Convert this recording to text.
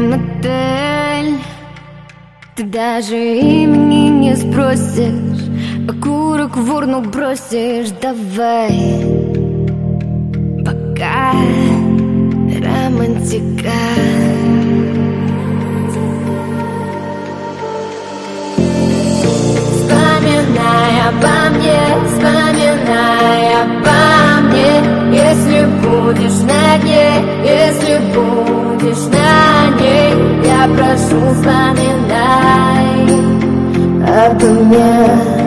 мотель. Ты даже имени не спросишь, окурок в урну бросишь. Давай, пока романтика. Вспоминай обо мне, вспоминай обо мне. Если будешь на дне, если будешь на ней, я прошу, вспоминай обо мне.